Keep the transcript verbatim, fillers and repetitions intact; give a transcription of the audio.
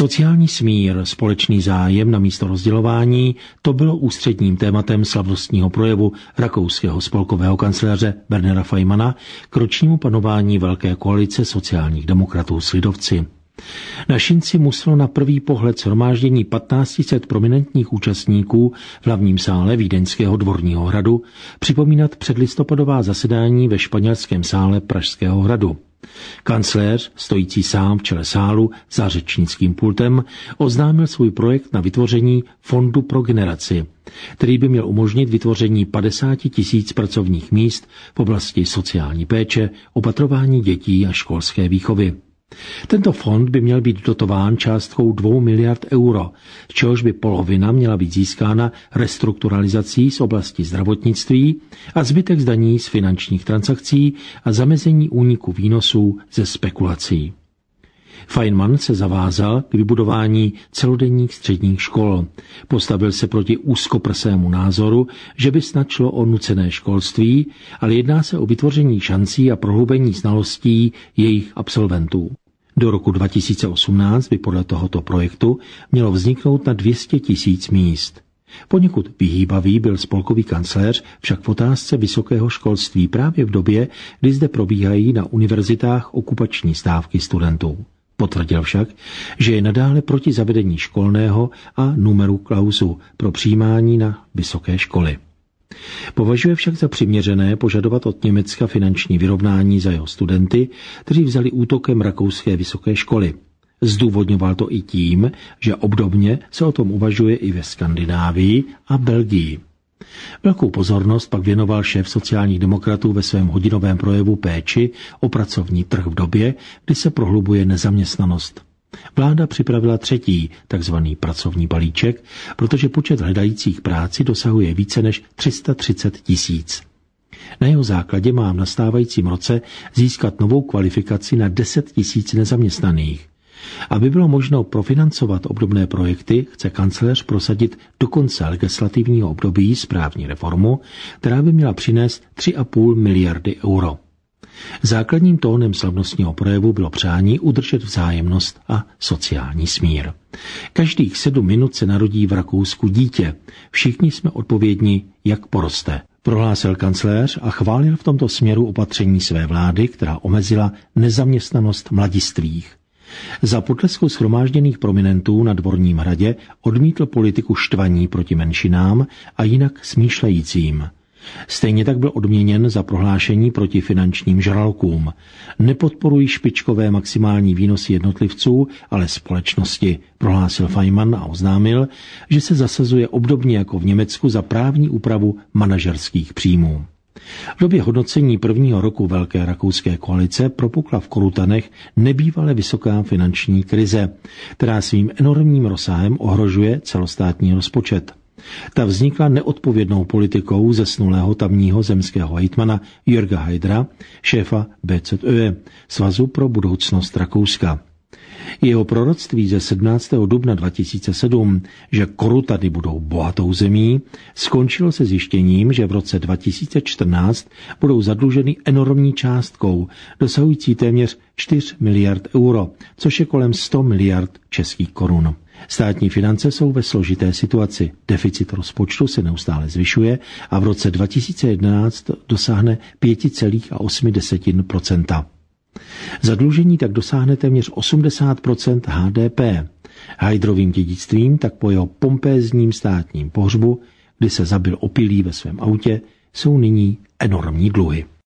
Sociální smír, společný zájem na místo rozdělování, to bylo ústředním tématem slavnostního projevu rakouského spolkového kancléře Wernera Faymanna k ročnímu panování velké koalice sociálních demokratů s lidovci. Na Šinci muselo na první pohled shromáždění patnáct set prominentních účastníků v hlavním sále vídeňského dvorního hradu připomínat předlistopadová zasedání ve španělském sále Pražského hradu. Kancléř, stojící sám v čele sálu za řečnickým pultem, oznámil svůj projekt na vytvoření Fondu pro generaci, který by měl umožnit vytvoření padesát tisíc pracovních míst v oblasti sociální péče, opatrování dětí a školské výchovy. Tento fond by měl být dotován částkou dvou miliard euro, z čehož by polovina měla být získána restrukturalizací z oblasti zdravotnictví a zbytek z daní z finančních transakcí a zamezení úniku výnosů ze spekulací. Faymann se zavázal k vybudování celodenních středních škol. Postavil se proti úzkoprsému názoru, že by snad šlo o nucené školství, ale jedná se o vytvoření šancí a prohloubení znalostí jejich absolventů. Do roku dva tisíce osmnáct by podle tohoto projektu mělo vzniknout na dvě stě tisíc míst. Poněkud vyhýbavý byl spolkový kancléř však v otázce vysokého školství právě v době, kdy zde probíhají na univerzitách okupační stávky studentů. Potvrdil však, že je nadále proti zavedení školného a numeru clausu pro přijímání na vysoké školy. Považuje však za přiměřené požadovat od Německa finanční vyrovnání za jeho studenty, kteří vzali útokem rakouské vysoké školy. Zdůvodňoval to i tím, že obdobně se o tom uvažuje i ve Skandinávii a Belgii. Velkou pozornost pak věnoval šéf sociálních demokratů ve svém hodinovém projevu péči o pracovní trh v době, kdy se prohlubuje nezaměstnanost. Vláda připravila třetí, takzvaný pracovní balíček, protože počet hledajících práci dosahuje více než tři sta třicet tisíc. Na jeho základě má v nastávajícím roce získat novou kvalifikaci na deset tisíc nezaměstnaných. Aby bylo možno profinancovat obdobné projekty, chce kancléř prosadit do konce legislativního období správní reformu, která by měla přinést tři a půl miliardy euro. Základním tónem slavnostního projevu bylo přání udržet vzájemnost a sociální smír. Každých sedm minut se narodí v Rakousku dítě. Všichni jsme odpovědní, jak poroste, prohlásil kancléř a chválil v tomto směru opatření své vlády, která omezila nezaměstnanost mladistvých. Za potlesku shromážděných prominentů na Dvorním hradě odmítl politiku štvaní proti menšinám a jinak smýšlejícím. Stejně tak byl odměněn za prohlášení proti finančním žralokům. Nepodporují špičkové maximální výnosy jednotlivců, ale společnosti, prohlásil Faymann a oznámil, že se zasazuje obdobně jako v Německu za právní úpravu manažerských příjmů. V době hodnocení prvního roku Velké rakouské koalice propukla v Korutanech nebývale vysoká finanční krize, která svým enormním rozsahem ohrožuje celostátní rozpočet. Ta vznikla neodpovědnou politikou zesnulého tamního zemského hejtmana Jürga Haidera, šéfa B Z Ö, Svazu pro budoucnost Rakouska. Jeho proroctví ze sedmnáctého dubna dva tisíce sedm, že Korutany budou bohatou zemí, skončilo se zjištěním, že v roce dva tisíce čtrnáct budou zadluženy enormní částkou, dosahující téměř čtyři miliard euro, což je kolem sto miliard českých korun. Státní finance jsou ve složité situaci. Deficit rozpočtu se neustále zvyšuje a v roce dva tisíce jedenáct dosáhne pět celá osm procenta. Zadlužení tak dosáhne téměř osmdesát procent H D P. Haiderovým dědictvím tak po jeho pompézním státním pohřbu, kdy se zabil opilý ve svém autě, jsou nyní enormní dluhy.